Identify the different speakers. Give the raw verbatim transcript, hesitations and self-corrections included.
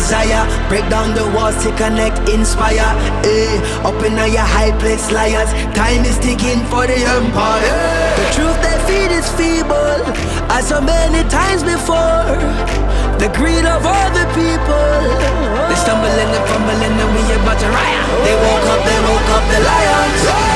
Speaker 1: desire. Break down the walls to connect, inspire. Eh, up in your high place, liars. Time is ticking for the empire. The truth they feed is feeble, as so many times before. The greed of all the people. They stumble and they fumble and then we about to riot. They woke up, they woke up the lions.